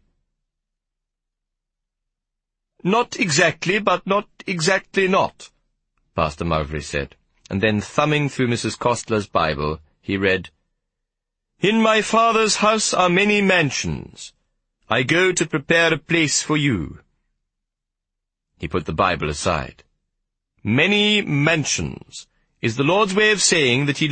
[SPEAKER 2] "Not exactly, but not exactly not," Pastor Mulvey said, and then thumbing through Missus Kostler's Bible, he read, "In my Father's house are many mansions. I go to prepare a place for you." He put the Bible aside. "Many mansions is the Lord's way of saying that he